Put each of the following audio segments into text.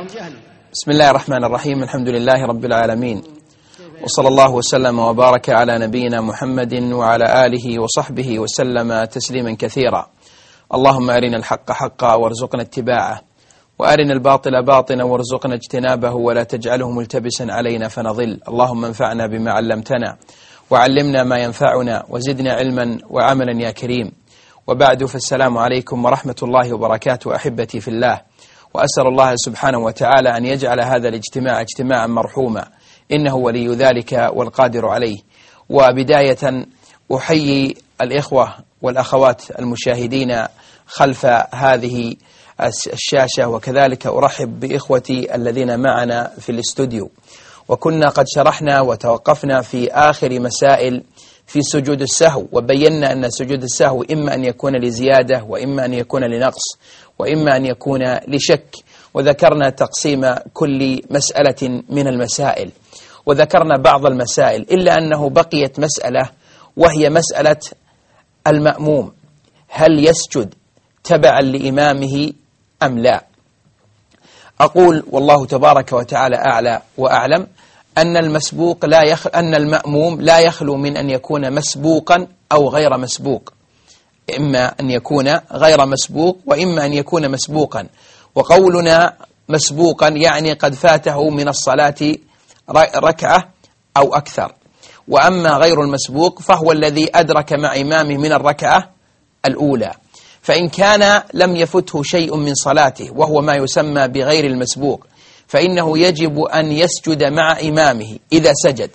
بسم الله الرحمن الرحيم. الحمد لله رب العالمين، وصلى الله وسلم وبارك على نبينا محمد وعلى آله وصحبه وسلم تسليما كثيرا. اللهم أرنا الحق حقا وارزقنا اتباعه، وأرنا الباطل باطلا وارزقنا اجتنابه، ولا تجعله ملتبسا علينا فنضل. اللهم انفعنا بما علمتنا وعلمنا ما ينفعنا وزدنا علما وعملا يا كريم. وبعد، فالسلام عليكم ورحمة الله وبركاته أحبتي في الله، وأسأل الله سبحانه وتعالى أن يجعل هذا الاجتماع اجتماعا مرحوما، إنه ولي ذلك والقادر عليه. وبداية أحيي الإخوة والأخوات المشاهدين خلف هذه الشاشة، وكذلك أرحب بإخوتي الذين معنا في الاستوديو. وكنا قد شرحنا وتوقفنا في آخر مسائل في سجود السهو، وبينا أن سجود السهو إما أن يكون لزيادة، وإما أن يكون لنقص، وإما أن يكون لشك. وذكرنا تقسيم كل مسألة من المسائل، وذكرنا بعض المسائل، إلا أنه بقيت مسألة، وهي مسألة المأموم، هل يسجد تبعا لإمامه أم لا؟ أقول والله تبارك وتعالى أعلى وأعلم أن أن المأموم لا يخلو من أن يكون مسبوقا أو غير مسبوق، إما أن يكون غير مسبوق وإما أن يكون مسبوقا. وقولنا مسبوقا يعني قد فاته من الصلاة ركعة أو أكثر. وأما غير المسبوق فهو الذي أدرك مع إمامه من الركعة الأولى. فإن كان لم يفته شيء من صلاته وهو ما يسمى بغير المسبوق، فإنه يجب أن يسجد مع إمامه إذا سجد،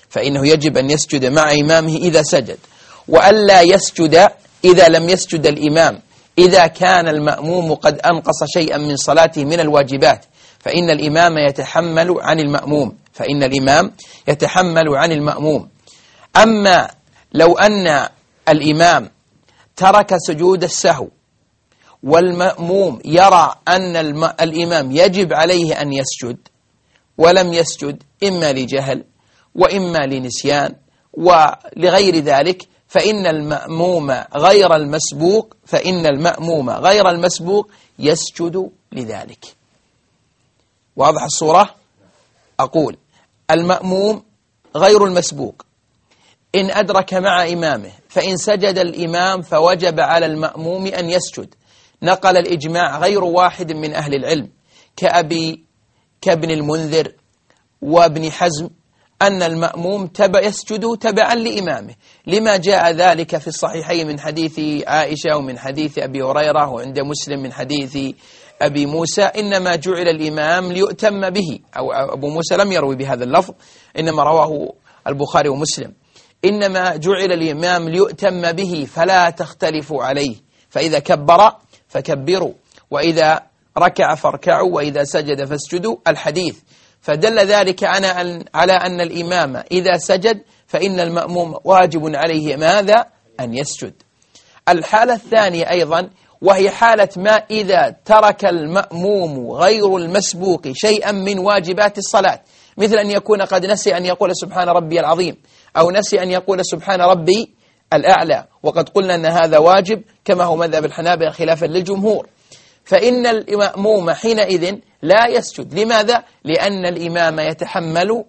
إذا سجد، وألا يسجد إذا لم يسجد الإمام إذا كان المأموم قد أنقص شيئا من صلاته من الواجبات، فإن الإمام يتحمل عن المأموم. أما لو أن الإمام ترك سجود السهو والمأموم يرى أن الإمام يجب عليه أن يسجد ولم يسجد، إما لجهل وإما لنسيان ولغير ذلك، فإن المأموم غير المسبوق يسجد لذلك. واضح الصورة؟ أقول المأموم غير المسبوق إن أدرك مع إمامه، فإن سجد الإمام فوجب على المأموم أن يسجد. نقل الإجماع غير واحد من أهل العلم كابن المنذر وابن حزم أن المأموم يسجد تبعا لإمامه، لما جاء ذلك في الصحيحين من حديث عائشة ومن حديث أبي هريرة، وعند مسلم من حديث أبي موسى: إنما جعل الإمام ليؤتم به. أو أبو موسى لم يروي بهذا اللفظ، إنما رواه البخاري ومسلم: إنما جعل الإمام ليؤتم به فلا تختلفوا عليه، فإذا كبر فكبروا، وإذا ركع فاركعوا، وإذا سجد فاسجدوا. الحديث فدل ذلك على أن الإمام إذا سجد فإن المأموم واجب عليه ماذا؟ أن يسجد. الحالة الثانية أيضا، وهي حالة ما إذا ترك المأموم غير المسبوق شيئا من واجبات الصلاة، مثل أن يكون قد نسي أن يقول سبحان ربي العظيم، أو نسي أن يقول سبحان ربي الأعلى، وقد قلنا أن هذا واجب كما هو مذهب الحنابلة خلافا للجمهور، فإن المأموم حينئذ لا يسجد. لماذا؟ لأن الإمام يتحمل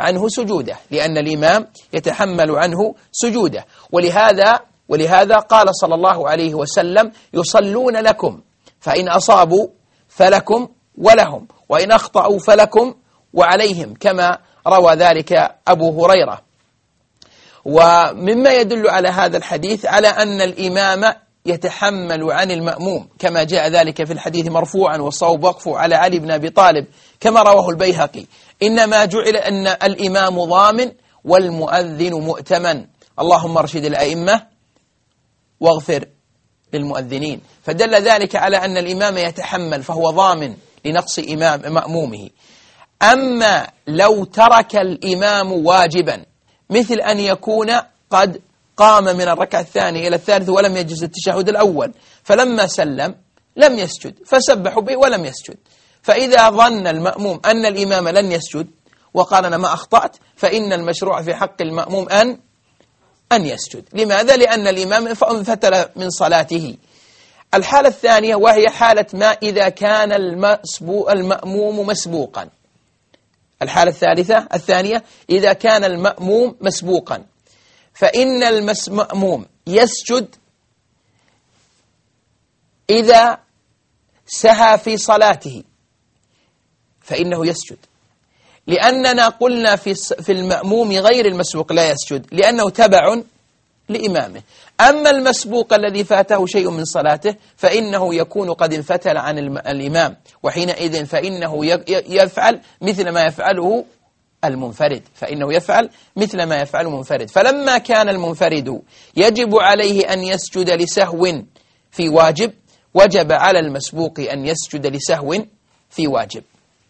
عنه سجوده. ولهذا قال صلى الله عليه وسلم: يصلون لكم، فإن أصابوا فلكم ولهم، وإن أخطأوا فلكم وعليهم، كما روى ذلك أبو هريرة. ومما يدل على هذا الحديث على أن الإمام يتحمل عن المأموم، كما جاء ذلك في الحديث مرفوعا، والصواب وقفه على علي بن أبي طالب كما رواه البيهقي: إنما جعل أن الإمام ضامن والمؤذن مؤتمن، اللهم ارشد الأئمة واغفر للمؤذنين. فدل ذلك على أن الإمام يتحمل، فهو ضامن لنقص مأمومه. أما لو ترك الإمام واجبا، مثل أن يكون قد قام من الركعة الثانية إلى الثالثة ولم يجلس التشهد الأول، فلما سلم لم يسجد، فسبحوا به ولم يسجد، فإذا ظن المأموم أن الإمام لن يسجد وقال أنا ما أخطأت، فإن المشروع في حق المأموم أن يسجد. لماذا؟ لأن الإمام انفتل من صلاته. الحالة الثانية وهي حالة ما إذا كان المأموم مسبوقا. الحالة الثانية إذا كان المأموم مسبوقا، فإن المأموم يسجد إذا سهى في صلاته، فإنه يسجد، لأننا قلنا في المأموم غير المسبوق لا يسجد لأنه تبع لإمامه. أما المسبوق الذي فاته شيء من صلاته فإنه يكون قد انفتل عن الإمام، وحينئذ فإنه يفعل مثل ما يفعله المنفرد، فلما كان المنفرد يجب عليه أن يسجد لسهو في واجب، وجب على المسبوق أن يسجد لسهو في واجب،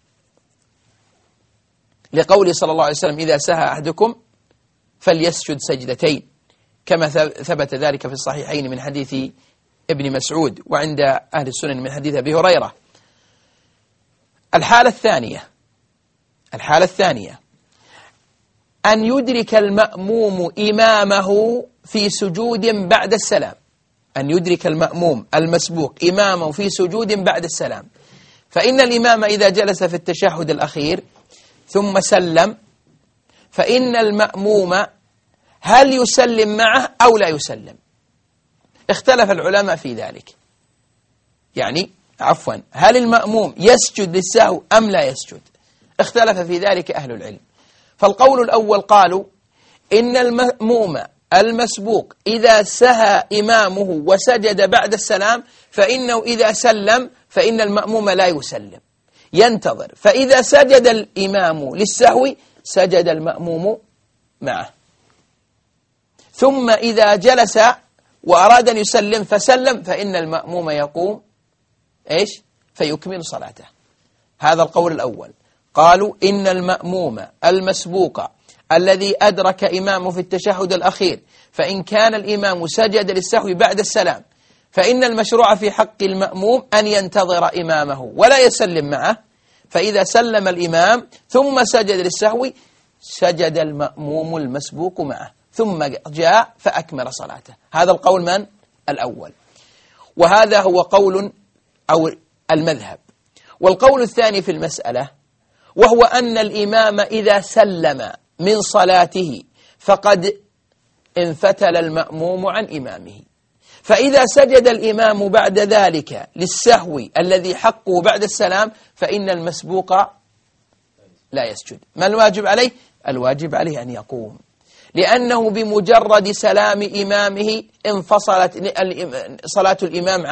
لقول صلى الله عليه وسلم إذا سهى أحدكم فليسجد سجدتين، كما ثبت ذلك في الصحيحين من حديث ابن مسعود، وعند أهل السنن من حديث أبي هريرة. الحالة الثانية أن يدرك المأموم إمامه في سجود بعد السلام، أن يدرك المأموم المسبوق إمامه في سجود بعد السلام. فإن الإمام إذا جلس في التشهد الأخير ثم سلم، فإن المأموم هل يسلم معه أو لا يسلم؟ اختلف العلماء في ذلك، هل المأموم يسجد للسهو أم لا يسجد؟ اختلف في ذلك أهل العلم. فالقول الأول قالوا إن المأموم المسبوق إذا سهى إمامه وسجد بعد السلام فإنه إذا سلم فإن المأموم لا يسلم، ينتظر، فإذا سجد الإمام للسهو سجد المأموم معه، ثم إذا جلس وأراد أن يسلم فسلم فإن المأموم يقوم فيكمل صلاته. هذا القول الأول. قالوا إن المأموم المسبوق الذي أدرك إمامه في التشهد الأخير، فإن كان الإمام سجد للسهو بعد السلام فإن المشروع في حق المأموم أن ينتظر إمامه ولا يسلم معه، فإذا سلم الإمام ثم سجد للسهو سجد المأموم المسبوق معه، ثم جاء فأكمل صلاته. هذا القول من؟ الأول، وهذا هو قول أو المذهب. والقول الثاني في المسألة وهو أن الإمام إذا سلم من صلاته فقد انفتل المأموم عن إمامه، فإذا سجد الإمام بعد ذلك للسهو الذي حقه بعد السلام فإن المسبوق لا يسجد. ما الواجب عليه؟ الواجب عليه أن يقوم، لأنه بمجرد سلام إمامه انفصلت صلاة الإمام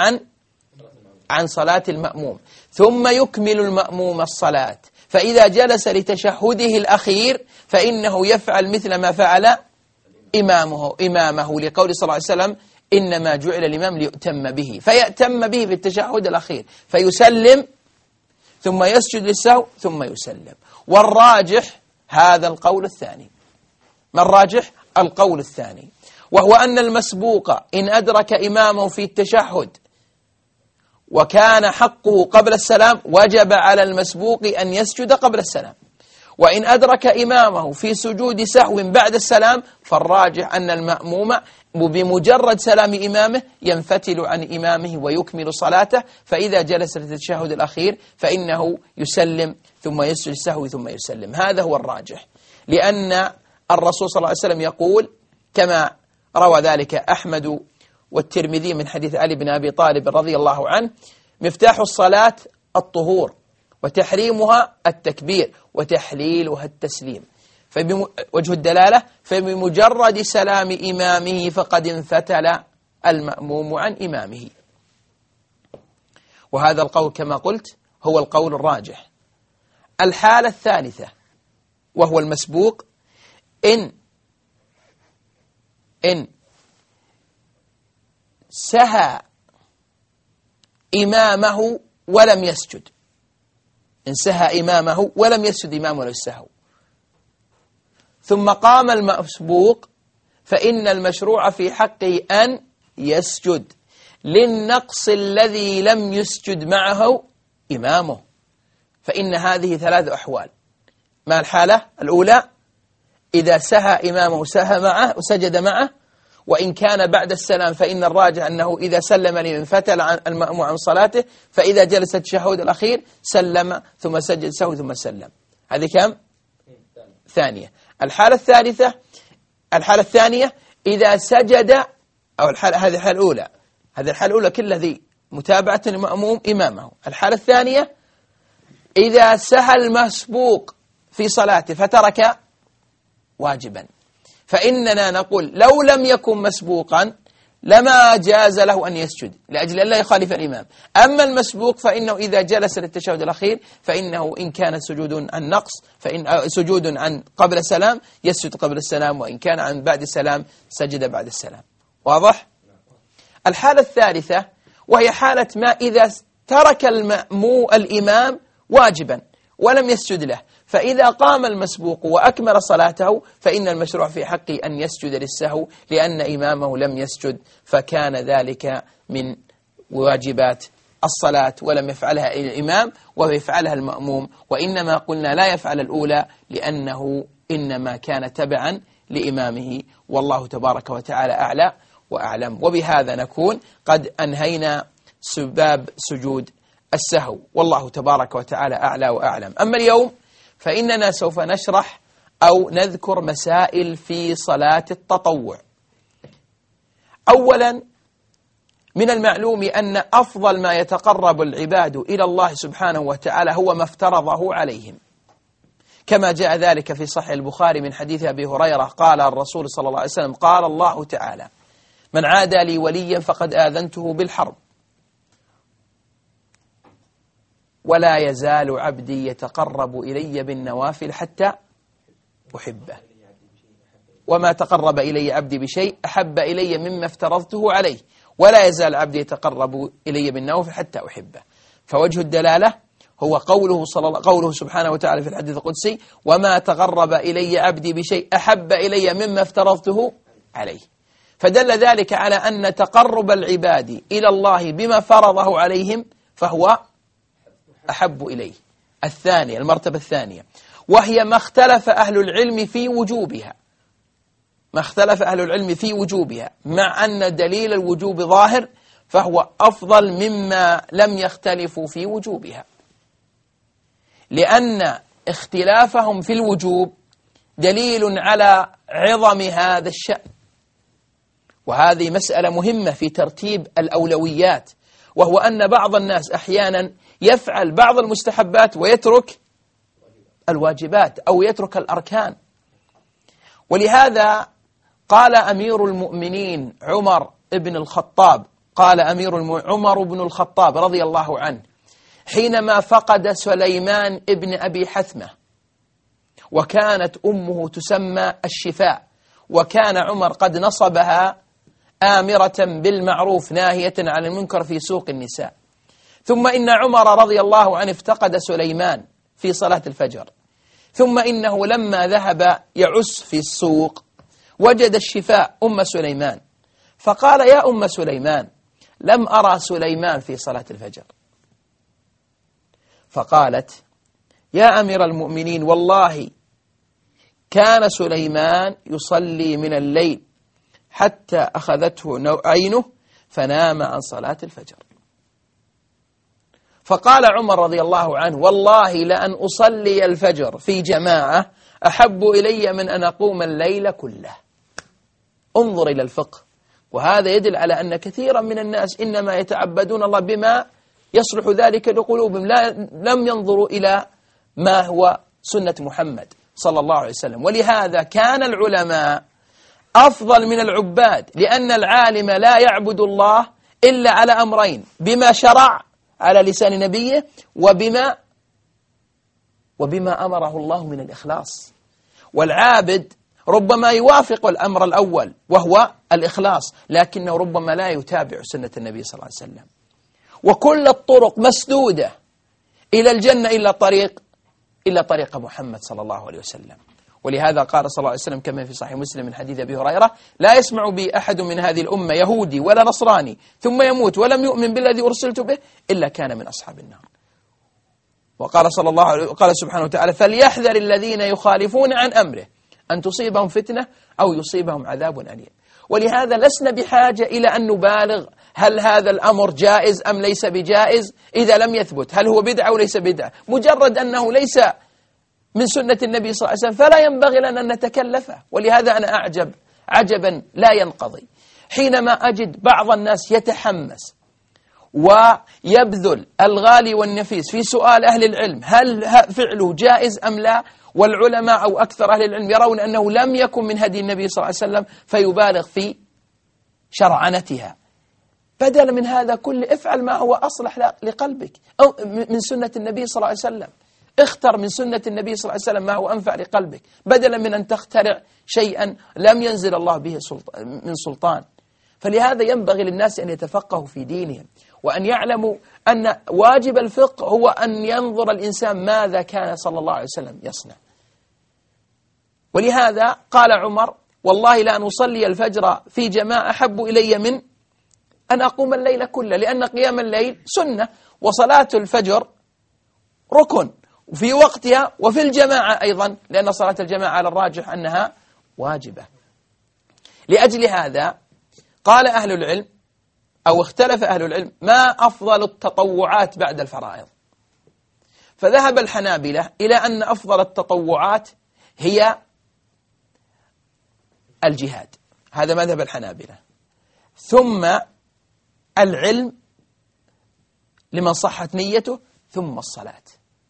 عن صلاة المأموم، ثم يكمل المأموم الصلاة. فإذا جلس لتشهده الأخير فإنه يفعل مثل ما فعل إمامه لقول صلى الله عليه وسلم إنما جعل الإمام ليؤتم به، فيأتم به في التشهد الأخير فيسلم ثم يسجد للسهو ثم يسلم. والراجح هذا القول الثاني. ما الراجح؟ القول الثاني، وهو أن المسبوق إن أدرك إمامه في التشهد وكان حقه قبل السلام وجب على المسبوق أن يسجد قبل السلام، وإن أدرك إمامه في سجود سهو بعد السلام فالراجح أن المأموم بمجرد سلام إمامه ينفتل عن إمامه ويكمل صلاته، فإذا جلس للتشهد الأخير فإنه يسلم ثم يسجد السهو ثم يسلم. هذا هو الراجح، لأن الرسول صلى الله عليه وسلم يقول كما روى ذلك أحمد والترمذي من حديث علي بن أبي طالب رضي الله عنه: مفتاح الصلاة الطهور، وتحريمها التكبير، وتحليلها التسليم. فبوجه الدلالة فبمجرد سلام إمامه فقد انفتل المأموم عن إمامه. وهذا القول كما قلت هو القول الراجح. الحالة الثالثة وهو المسبوق إن سهى إمامه ولم يسجد، إن سهى إمامه ولم يسجد إمامه للسهو، ثم قام المسبوق فإن المشروع في حقه أن يسجد للنقص الذي لم يسجد معه إمامه. فإن هذه ثلاث أحوال. ما الحالة الأولى؟ إذا سهى إمامه سهى معه وسجد معه، وإن كان بعد السلام فإن الراجح أنه إذا سلم لمن فتل عن المأموم عن صلاته، فإذا جلس التشهد الأخير سلم ثم سجد سهو ثم سلم. هذه كم؟ ثانية. الحالة الثانية إذا سجد، أو هذه الحالة الأولى، هذه الحالة الأولى كلها ذي متابعة المأموم إمامه. الحالة الثانية إذا سهى المسبوق في صلاته فترك واجبا، فإننا نقول لو لم يكن مسبوقا لما جاز له أن يسجد لأجل أن لا يخالف الإمام. أما المسبوق فإنه إذا جلس للتشهد الأخير فإنه إن كان سجود عن نقص فإن سجود عن قبل السلام يسجد قبل السلام، وإن كان عن بعد السلام سجد بعد السلام. واضح؟ الحالة الثالثة وهي حالة ما إذا ترك الإمام واجبا ولم يسجد له، فإذا قام المسبوق وأكمل صلاته فإن المشروع في حقه أن يسجد للسهو لأن إمامه لم يسجد، فكان ذلك من واجبات الصلاة ولم يفعلها الإمام ويفعلها المأموم، وإنما قلنا لا يفعل الأولى لأنه إنما كان تبعا لإمامه، والله تبارك وتعالى أعلى وأعلم. وبهذا نكون قد أنهينا باب سجود السهو، والله تبارك وتعالى أعلى وأعلم. أما اليوم فإننا سوف نشرح أو نذكر مسائل في صلاة التطوع. أولا، من المعلوم أن أفضل ما يتقرب العباد إلى الله سبحانه وتعالى هو ما افترضه عليهم، كما جاء ذلك في صحيح البخاري من حديث أبي هريرة قال الرسول صلى الله عليه وسلم قال الله تعالى: من عادى لي وليا فقد آذنته بالحرب، ولا يزال عبدي يتقرب إلي بالنوافل حتى أحبه، وما تقرب إلي عبدي بشيء أحب إلي مما افترضته عليه، ولا يزال عبدي يتقرب إلي بالنوافل حتى أحبه. فوجه الدلالة هو قوله سبحانه وتعالى في الحديث القدسي: وما تقرب إلي عبدي بشيء أحب إلي مما افترضته عليه. فدل ذلك على أن تقرب العباد إلى الله بما فرضه عليهم فهو أحب إليه. الثانية، المرتبة الثانية، وهي ما اختلف أهل العلم في وجوبها، ما اختلف أهل العلم في وجوبها، مع أن دليل الوجوب ظاهر فهو أفضل مما لم يختلفوا في وجوبها، لأن اختلافهم في الوجوب دليل على عظم هذا الشأن. وهذه مسألة مهمة في ترتيب الأولويات، وهو أن بعض الناس أحيانا يفعل بعض المستحبات ويترك الواجبات أو يترك الأركان. ولهذا قال أمير المؤمنين عمر بن الخطاب رضي الله عنه حينما فقد سليمان ابن أبي حثمة، وكانت أمه تسمى الشفاء، وكان عمر قد نصبها آمرة بالمعروف ناهية عن المنكر في سوق النساء. ثم إن عمر رضي الله عنه افتقد سليمان في صلاة الفجر، ثم إنه لما ذهب يعس في السوق وجد الشفاء أم سليمان، فقال: يا أم سليمان، لم أرى سليمان في صلاة الفجر. فقالت: يا أمير المؤمنين، والله كان سليمان يصلي من الليل حتى أخذته عينه فنام عن صلاة الفجر. فقال عمر رضي الله عنه: والله لأن أصلي الفجر في جماعة أحب إلي من أن أقوم الليل كله. انظر إلى الفقه، وهذا يدل على أن كثيرا من الناس إنما يتعبدون الله بما يصلح ذلك لقلوبهم، لم ينظروا إلى ما هو سنة محمد صلى الله عليه وسلم. ولهذا كان العلماء أفضل من العباد، لأن العالم لا يعبد الله إلا على أمرين: بما شرع على لسان نبيه، وبما أمره الله من الإخلاص. والعابد ربما يوافق الأمر الأول وهو الإخلاص، لكنه ربما لا يتابع سنة النبي صلى الله عليه وسلم. وكل الطرق مسدودة إلى الجنة إلا طريق محمد صلى الله عليه وسلم. ولهذا قال صلى الله عليه وسلم كما في صحيح مسلم من حديث أبي هريرة: لا يسمع بي أحد من هذه الأمة يهودي ولا نصراني ثم يموت ولم يؤمن بالذي أرسلت به إلا كان من أصحاب النار. وقال سبحانه وتعالى: فليحذر الذين يخالفون عن أمره أن تصيبهم فتنة أو يصيبهم عذاب أليم. ولهذا لسنا بحاجة إلى أن نبالغ هل هذا الأمر جائز أم ليس بجائز إذا لم يثبت، هل هو بدعة أو ليس بدعة، مجرد أنه ليس من سنة النبي صلى الله عليه وسلم فلا ينبغي لنا أن نتكلفه. ولهذا أنا أعجب عجبا لا ينقضي حينما أجد بعض الناس يتحمس ويبذل الغالي والنفيس في سؤال أهل العلم هل فعله جائز أم لا، والعلماء أو أكثر أهل العلم يرون أنه لم يكن من هدي النبي صلى الله عليه وسلم فيبالغ في شرعنتها. بدل من هذا كله افعل ما هو أصلح لقلبك أو من سنة النبي صلى الله عليه وسلم، اختر من سنة النبي صلى الله عليه وسلم ما هو أنفع لقلبك بدلا من أن تخترع شيئا لم ينزل الله به من سلطان. فلهذا ينبغي للناس أن يتفقهوا في دينهم وأن يعلموا أن واجب الفقه هو أن ينظر الإنسان ماذا كان صلى الله عليه وسلم يصنع. ولهذا قال عمر والله لا نصلي الفجر في جماعة أحب إلي من أن أقوم الليل كله، لأن قيام الليل سنة وصلاة الفجر ركن في وقتها وفي الجماعة أيضا، لأن صلاة الجماعة على الراجح أنها واجبة. لأجل هذا قال أهل العلم أو اختلف أهل العلم ما أفضل التطوعات بعد الفرائض، فذهب الحنابلة إلى أن أفضل التطوعات هي الجهاد، هذا مذهب الحنابلة، ثم العلم لمن صحت نيته، ثم الصلاة.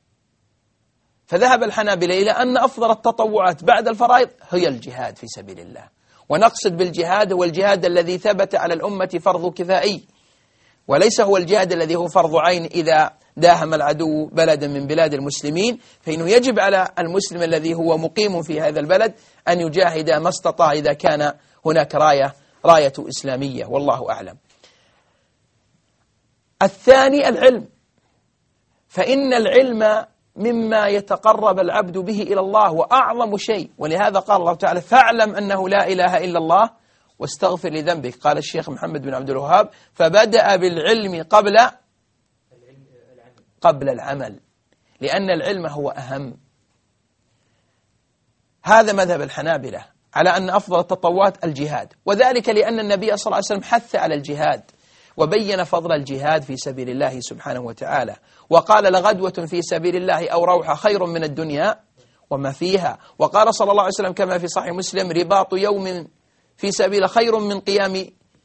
فذهب الحنابلة إلى أن أفضل التطوعات بعد الفرائض هي الجهاد في سبيل الله، ونقصد بالجهاد هو الجهاد الذي ثبت على الأمة فرض كفائي، وليس هو الجهاد الذي هو فرض عين إذا داهم العدو بلدا من بلاد المسلمين، فإنه يجب على المسلم الذي هو مقيم في هذا البلد أن يجاهد ما استطاع إذا كان هناك راية إسلامية، والله أعلم. الثاني العلم، فإن العلم مما يتقرب العبد به إلى الله وأعظم شيء، ولهذا قال الله تعالى فاعلم أنه لا إله إلا الله واستغفر لذنبك. قال الشيخ محمد بن عبد الوهاب فبدأ بالعلم قبل العمل، لأن العلم هو أهم. هذا مذهب الحنابلة على أن أفضل التطوعات الجهاد، وذلك لأن النبي صلى الله عليه وسلم حث على الجهاد وبين فضل الجهاد في سبيل الله سبحانه وتعالى، وقال لغدوة في سبيل الله أو روحة خير من الدنيا وما فيها. وقال صلى الله عليه وسلم كما في صحيح مسلم رباط يوم في سبيل خير من قيام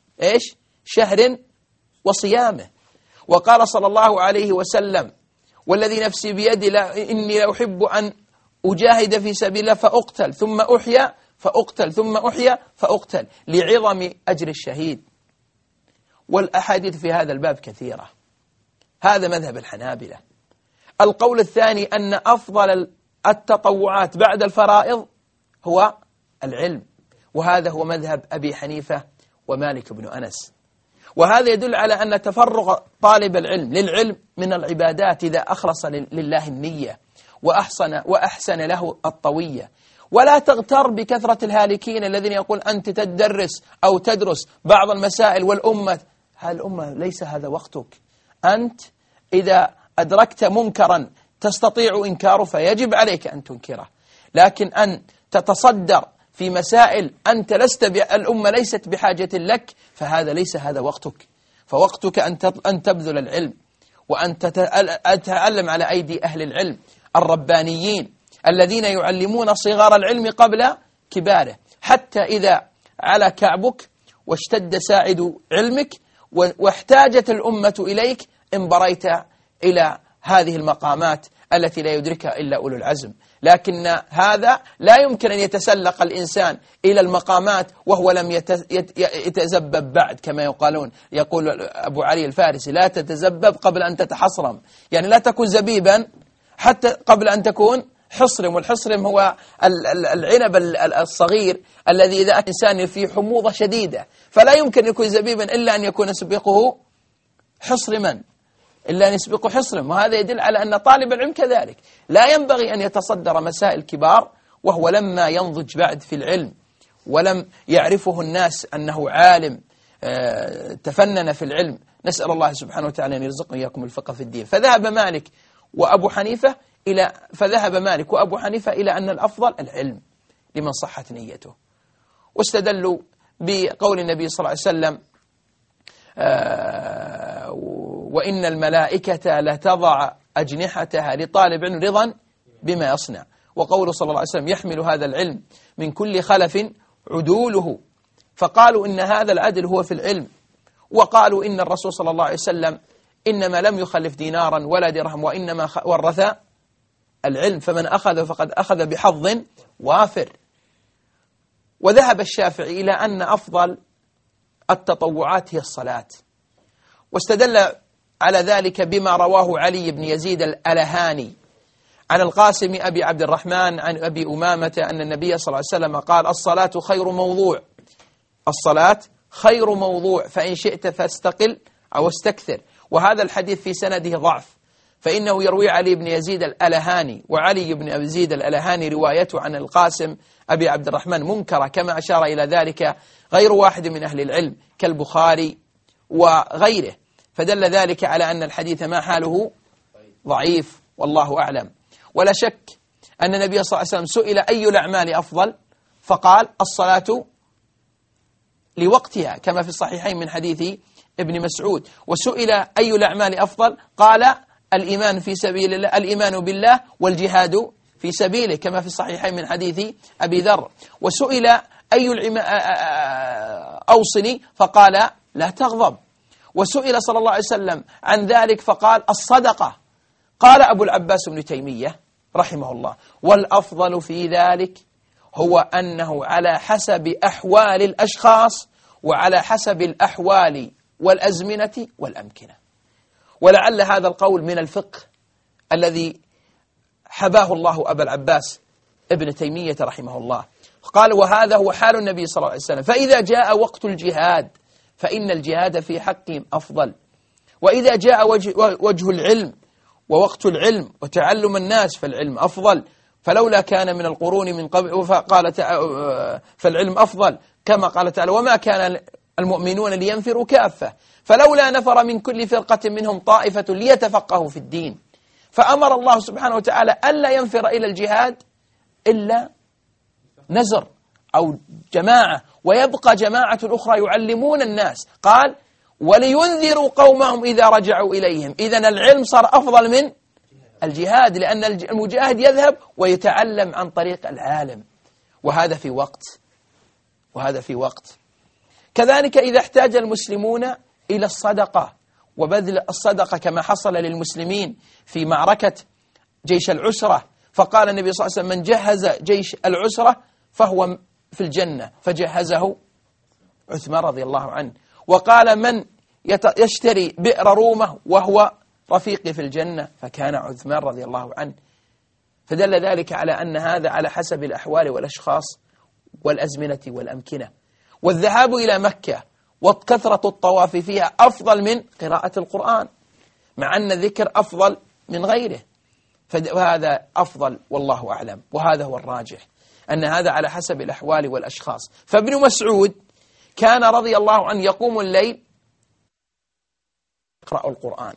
شهر وصيامه. وقال صلى الله عليه وسلم والذي نفسي بيدي إني لأحب أن أجاهد في سبيل الله فأقتل ثم أحيا فأقتل ثم أحيا فأقتل لعظم أجر الشهيد. والأحاديث في هذا الباب كثيرة. هذا مذهب الحنابلة. القول الثاني أن أفضل التطوعات بعد الفرائض هو العلم، وهذا هو مذهب أبي حنيفة ومالك بن أنس. وهذا يدل على أن تفرغ طالب العلم للعلم من العبادات إذا أخلص لله النية وأحسن له الطوية. ولا تغتر بكثرة الهالكين الذين يقول أنت تدرس أو تدرس بعض المسائل والأمة الأمة ليس هذا وقتك. أنت إذا أدركت منكرا تستطيع إنكاره فيجب عليك أن تنكره، لكن أن تتصدر في مسائل أنت الأمة ليست بحاجة لك فهذا ليس هذا وقتك. فوقتك أن تبذل العلم وأن تتعلم على أيدي أهل العلم الربانيين الذين يعلمون صغار العلم قبل كباره، حتى إذا على كعبك واشتد ساعد علمك واحتاجت الأمة إليك انبريت إلى هذه المقامات التي لا يدركها إلا أولو العزم. لكن هذا لا يمكن أن يتسلق الإنسان إلى المقامات وهو لم يتزبب بعد، كما يقول أبو علي الفارسي لا تتزبب قبل أن تتحصرم، يعني لا تكون زبيبا حتى قبل أن تكون حصرم. والحصرم هو العنب الصغير الذي إذا أكل إنسان في حموضة شديدة فلا يمكن يكون زبيبا إلا أن يكون يسبقه حصرما، إلا أن يسبقه حصرم. وهذا يدل على أن طالب العلم كذلك لا ينبغي أن يتصدر مسائل كبار وهو لما ينضج بعد في العلم ولم يعرفه الناس أنه عالم تفنن في العلم. نسأل الله سبحانه وتعالى أن يرزقنا إياكم الفقه في الدين. فذهب مالك وأبو حنيفة إلى أن الأفضل العلم لمن صحت نيته، واستدلوا بقول النبي صلى الله عليه وسلم وإن الملائكة لتضع أجنحتها لطالب علم رضا بما يصنع، وقوله صلى الله عليه وسلم يحمل هذا العلم من كل خلف عدوله، فقالوا إن هذا العدل هو في العلم، وقالوا إن الرسول صلى الله عليه وسلم إنما لم يخلف دينارا ولا درهم وإنما ورث العلم، فمن أخذ فقد أخذ بحظ وافر. وذهب الشافعي إلى أن أفضل التطوعات هي الصلاة، واستدل على ذلك بما رواه علي بن يزيد الألهاني عن القاسم أبي عبد الرحمن عن أبي أمامة أن النبي صلى الله عليه وسلم قال الصلاة خير موضوع، الصلاة خير موضوع، فإن شئت فاستقل أو استكثر. وهذا الحديث في سنده ضعف، فإنه يروي علي بن يزيد الألهاني، وعلي بن يزيد الألهاني روايته عن القاسم أبي عبد الرحمن منكرة، كما أشار إلى ذلك غير واحد من أهل العلم كالبخاري وغيره، فدل ذلك على أن الحديث ما حاله ضعيف، والله أعلم. ولا شك أن النبي صلى الله عليه وسلم سئل أي الأعمال أفضل، فقال الصلاة لوقتها كما في الصحيحين من حديث ابن مسعود، وسئل أي الأعمال أفضل، قال الإيمان في سبيل الله، الإيمان بالله والجهاد في سبيله كما في الصحيحين من حديث أبي ذر، وسئل أي أوصني، فقال لا تغضب، وسئل صلى الله عليه وسلم عن ذلك فقال الصدقة. قال أبو العباس بن تيمية رحمه الله والأفضل في ذلك هو أنه على حسب أحوال الأشخاص وعلى حسب الأحوال والأزمنة والأمكنة. ولعل هذا القول من الفقه الذي حباه الله أبا العباس ابن تيمية رحمه الله. قال وهذا هو حال النبي صلى الله عليه وسلم، فإذا جاء وقت الجهاد فإن الجهاد في حقهم أفضل، وإذا جاء وجه العلم ووقت العلم وتعلم الناس فالعلم أفضل، فلولا كان من القرون من قبل فالعلم أفضل، كما قال تعالى وما كان المؤمنون لينفروا كافة فلولا نفر من كل فرقة منهم طائفة ليتفقهوا في الدين، فأمر الله سبحانه وتعالى ألا ينفر إلى الجهاد إلا نزر أو جماعة، ويبقى جماعة أخرى يعلمون الناس، قال ولينذروا قومهم إذا رجعوا إليهم. إذن العلم صار أفضل من الجهاد، لأن المجاهد يذهب ويتعلم عن طريق العالم، وهذا في وقت. كذلك إذا احتاج المسلمون إلى الصدقة وبذل الصدقة كما حصل للمسلمين في معركة جيش العسرة، فقال النبي صلى الله عليه وسلم من جهز جيش العسرة فهو في الجنة، فجهزه عثمان رضي الله عنه. وقال من يشتري بئر رومة وهو رفيقي في الجنة، فكان عثمان رضي الله عنه. فدل ذلك على أن هذا على حسب الأحوال والأشخاص والأزمنة والأمكنة. والذهاب إلى مكة وكثرة الطواف فيها أفضل من قراءة القرآن، مع أن الذكر أفضل من غيره، فهذا أفضل والله أعلم. وهذا هو الراجح، أن هذا على حسب الأحوال والأشخاص. فابن مسعود كان رضي الله عنه يقوم الليل يقرأ القرآن،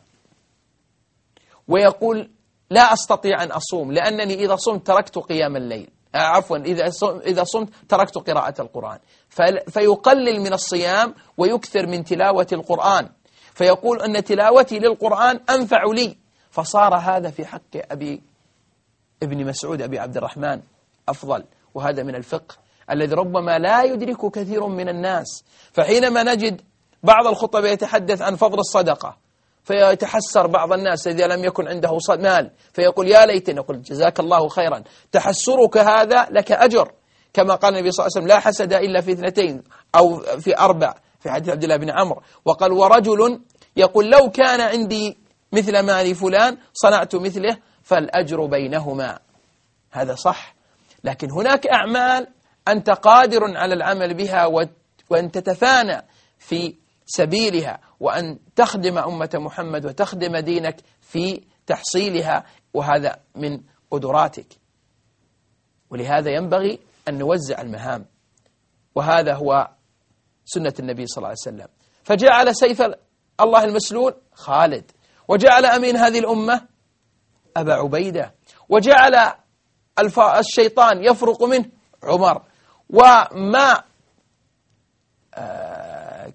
ويقول لا أستطيع أن أصوم لأنني إذا صمت تركت قيام الليل، إذا صمت تركت قراءة القرآن، فيقلل من الصيام ويكثر من تلاوة القرآن، فيقول أن تلاوتي للقرآن أنفع لي، فصار هذا في حق ابن مسعود أبي عبد الرحمن أفضل. وهذا من الفقه الذي ربما لا يدرك كثير من الناس، فحينما نجد بعض الخطب يتحدث عن فضل الصدقة فيتحسر بعض الناس إذا لم يكن عنده مال، فيقول يا ليتني، نقول جزاك الله خيرا، تحسرك هذا لك أجر، كما قال النبي صلى الله عليه وسلم لا حسد إلا في 2 أو في 4 في حديث عبد الله بن عمرو. وقال ورجل يقول لو كان عندي مثل مال فلان صنعت مثله فالأجر بينهما. هذا صح، لكن هناك أعمال أنت قادر على العمل بها وأن تتفانى في سبيلها، وأن تخدم أمة محمد وتخدم دينك في تحصيلها، وهذا من قدراتك. ولهذا ينبغي أن نوزع المهام، وهذا هو سنة النبي صلى الله عليه وسلم. فجعل سيف الله المسلول خالد، وجعل أمين هذه الأمة أبا عبيدة، وجعل الشيطان يفرق منه عمر. وما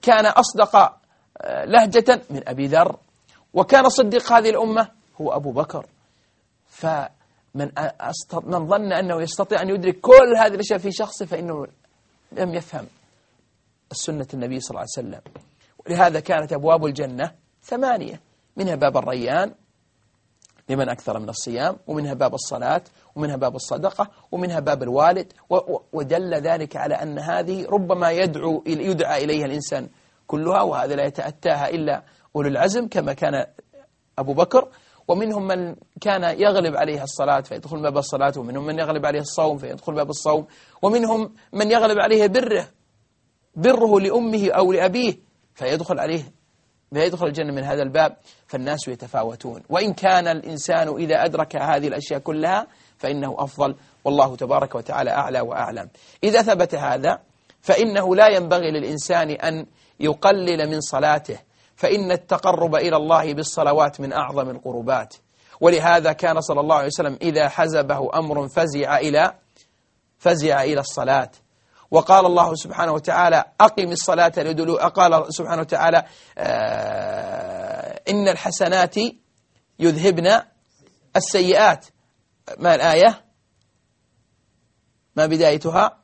كان أصدق لهجة من أبي ذر، وكان صديق هذه الأمة هو أبو بكر. من ظن أنه يستطيع أن يدرك كل هذه الأشياء في شخصه فإنه لم يفهم السنة النبي صلى الله عليه وسلم. ولهذا كانت أبواب الجنة 8، منها باب الريان لمن أكثر من الصيام، ومنها باب الصلاة، ومنها باب الصدقة، ومنها باب الوالد. ودل ذلك على أن هذه ربما يدعى إليها الإنسان كلها، وهذا لا يتأتاها إلا أولو العزم كما كان أبو بكر. ومنهم من كان يغلب عليها الصلاة فيدخل باب الصلاة، ومنهم من يغلب عليه الصوم فيدخل باب الصوم، ومنهم من يغلب عليه بره لأمه أو لأبيه فيدخل الجنة من هذا الباب. فالناس يتفاوتون، وإن كان الإنسان إذا أدرك هذه الأشياء كلها فإنه أفضل، والله تبارك وتعالى أعلى وأعلم. إذا ثبت هذا فإنه لا ينبغي للإنسان أن يقلل من صلاته، فإن التقرب إلى الله بالصلوات من أعظم القربات. ولهذا كان صلى الله عليه وسلم إذا حزبه أمر فزع إلى الصلاة. وقال الله سبحانه وتعالى أقم الصلاة لدلوك، قال سبحانه وتعالى إن الحسنات يذهبن السيئات. ما الآية؟ ما بدايتها؟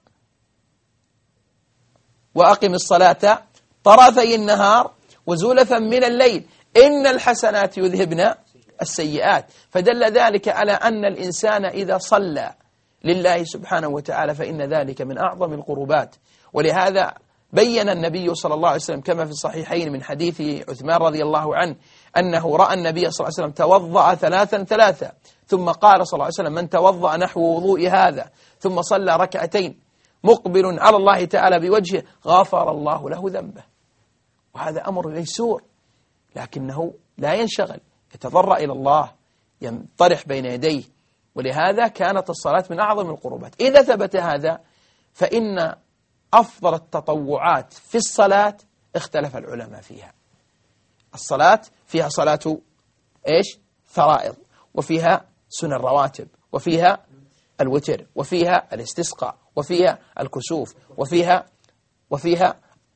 وأقم الصلاة طرفي النهار وزلفا من الليل إن الحسنات يذهبن السيئات. فدل ذلك على أن الإنسان إذا صلى لله سبحانه وتعالى فإن ذلك من أعظم القربات. ولهذا بين النبي صلى الله عليه وسلم كما في الصحيحين من حديث عثمان رضي الله عنه أنه رأى النبي صلى الله عليه وسلم توضأ 3 ثم قال صلى الله عليه وسلم من توضأ نحو وضوء هذا ثم صلى ركعتين مقبل على الله تعالى بوجهه غفر الله له ذنبه. وهذا أمر ميسور، لكنه لا ينشغل، يتضرع إلى الله، ينطرح بين يديه. ولهذا كانت الصلاة من أعظم القربات. إذا ثبت هذا فإن أفضل التطوعات في الصلاة اختلف العلماء فيها. الصلاة فيها صلاة فرائض، وفيها سنن رواتب، وفيها الوتر، وفيها الاستسقاء، وفيها الكسوف، وفيها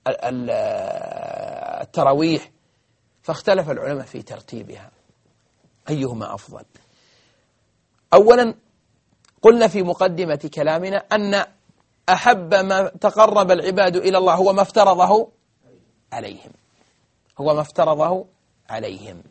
التراويح. فاختلف العلماء في ترتيبها أيهما أفضل. أولا قلنا في مقدمة كلامنا أن أحب ما تقرب العباد إلى الله هو ما افترضه عليهم،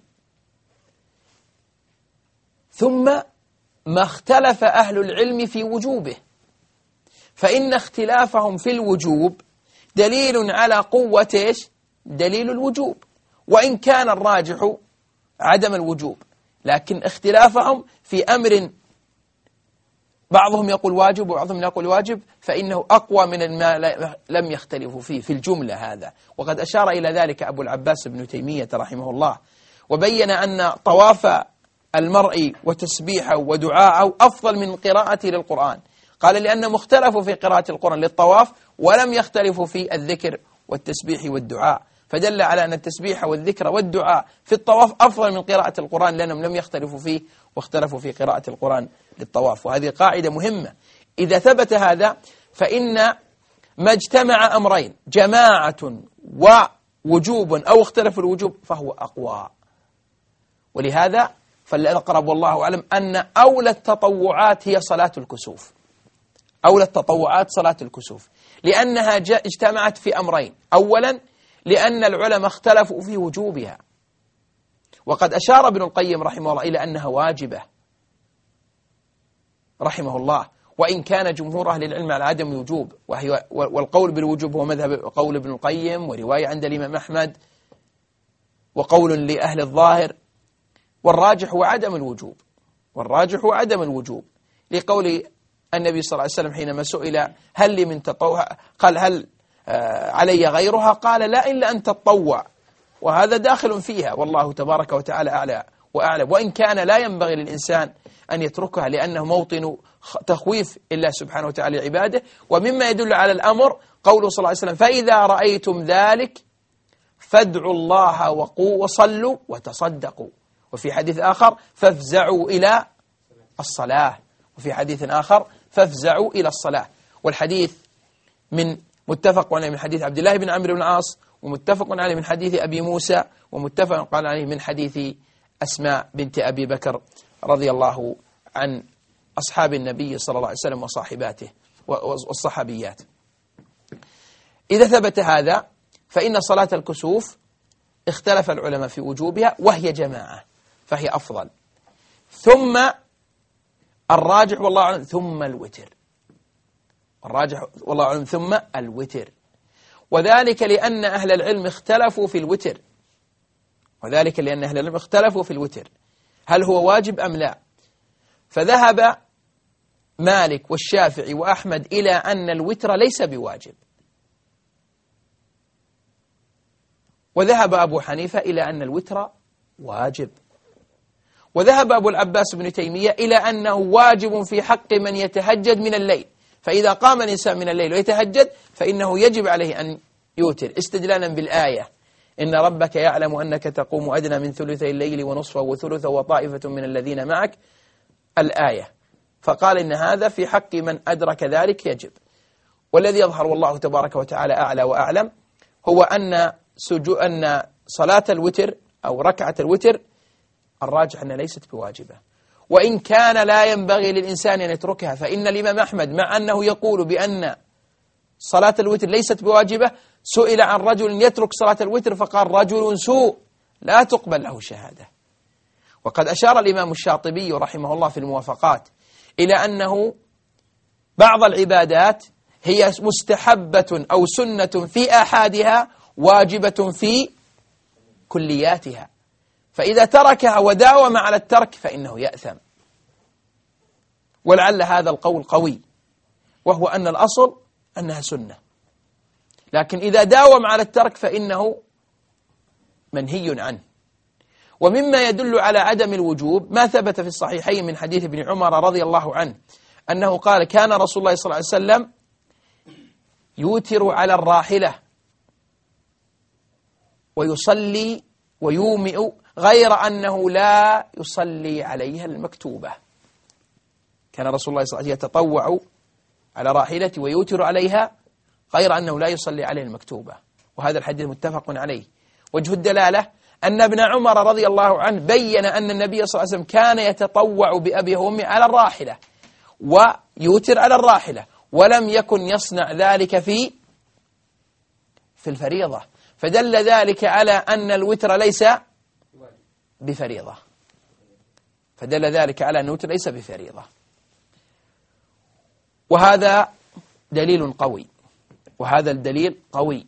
ثم ما اختلف أهل العلم في وجوبه، فإن اختلافهم في الوجوب دليل على قوة دليل الوجوب، وإن كان الراجح عدم الوجوب، لكن اختلافهم في أمر بعضهم يقول واجب وبعضهم يقول واجب فإنه أقوى من ما لم يختلفوا فيه في الجملة هذا. وقد أشار إلى ذلك أبو العباس ابن تيمية رحمه الله، وبين أن طواف المرء وتسبيحه ودعاءه أفضل من قراءته للقرآن. قال لأنهم اختلفوا في قراءة القرآن للطواف ولم يختلفوا في الذكر والتسبيح والدعاء، فدل على أن التسبيح والذكر والدعاء في الطواف أفضل من قراءة القرآن لأنهم لم يختلفوا فيه واختلفوا في قراءة القرآن للطواف. وهذه قاعدة مهمة. إذا ثبت هذا فإن ما اجتمع أمرين جماعة ووجوب أو اختلف الوجوب فهو أقوى. ولهذا فالأقرب والله أعلم أن أولى التطوعات هي صلاة الكسوف، أولى التطوعات صلاة الكسوف، لأنها اجتمعت في أمرين. أولا لأن العلماء اختلفوا في وجوبها، وقد أشار ابن القيم رحمه الله إلى أنها واجبة رحمه الله، وإن كان جمهور أهل العلم على عدم الوجوب، والقول بالوجوب هو مذهب قول ابن القيم ورواية عند الإمام أحمد وقول لأهل الظاهر، والراجح هو عدم الوجوب، لقول النبي صلى الله عليه وسلم حينما سئل هل لي من تطوع قال هل علي غيرها؟ قال لا إلا أن تطوع، وهذا داخل فيها، والله تبارك وتعالى أعلى وأعلم. وإن كان لا ينبغي للإنسان أن يتركها لأنه موطن تخويف الله سبحانه وتعالى عباده. ومما يدل على الأمر قوله صلى الله عليه وسلم فإذا رأيتم ذلك فادعوا الله وصلوا وتصدقوا، وفي حديث آخر فافزعوا إلى الصلاة، وفي حديث آخر فافزعوا إلى الصلاة. والحديث متفق عليه من حديث عبد الله بن عمرو بن العاص ومتفق عليه من حديث أبي موسى، ومتفق عليه من حديث أسماء بنت أبي بكر رضي الله عن أصحاب النبي صلى الله عليه وسلم وصاحباته والصحابيات. إذا ثبت هذا فإن صلاة الكسوف اختلف العلماء في وجوبها، وهي جماعة فهي أفضل، ثم الراجح والله أعلم ثم الوتر، الراجح والله أعلم ثم الوتر، وذلك لأن أهل العلم اختلفوا في الوتر، وذلك لأن أهل العلم اختلفوا في الوتر هل هو واجب أم لا. فذهب مالك والشافعي وأحمد إلى أن الوتر ليس بواجب، وذهب أبو حنيفة إلى أن الوتر واجب، وذهب أبو العباس بن تيمية إلى أنه واجب في حق من يتهجد من الليل، فإذا قام الإنسان من الليل ويتهجد فإنه يجب عليه أن يوتر، استدلالا بالآية إن ربك يعلم أنك تقوم أدنى من ثلثي الليل ونصفه وثلثه وطائفة من الذين معك الآية، فقال إن هذا في حق من أدرك ذلك يجب. والذي يظهر والله تبارك وتعالى أعلى وأعلم هو أن صلاة الوتر أو ركعة الوتر الراجح أنها ليست بواجبة، وإن كان لا ينبغي للإنسان أن يتركها، فإن الإمام أحمد مع أنه يقول بأن صلاة الوتر ليست بواجبة سئل عن رجل يترك صلاة الوتر فقال رجل سوء لا تقبل له شهادة. وقد أشار الإمام الشاطبي رحمه الله في الموافقات إلى أنه بعض العبادات هي مستحبة أو سنة في آحادها واجبة في كلياتها، فإذا تركها وداوم على الترك فإنه يأثم. ولعل هذا القول قوي، وهو أن الأصل أنها سنة، لكن إذا داوم على الترك فإنه منهي عنه. ومما يدل على عدم الوجوب ما ثبت في الصحيحين من حديث ابن عمر رضي الله عنه أنه قال كان رسول الله صلى الله عليه وسلم يوتر على الراحلة ويصلي ويومئ غير أنه لا يصلي عليها المكتوبة. كان رسول الله صلى الله عليه وسلم يتطوع على راحلته ويوتر عليها غير أنه لا يصلي عليها المكتوبة، وهذا الحديث متفق عليه. وجه الدلالة أن ابن عمر رضي الله عنه بين أن النبي صلى الله عليه وسلم كان يتطوع بأبيه وأمه على الراحلة ويوتر على الراحلة، ولم يكن يصنع ذلك في الفريضة، فدل ذلك على أن الوتر ليس بفريضة، فدل ذلك على أن الوتر ليس بفريضة، وهذا دليل قوي، وهذا الدليل قوي.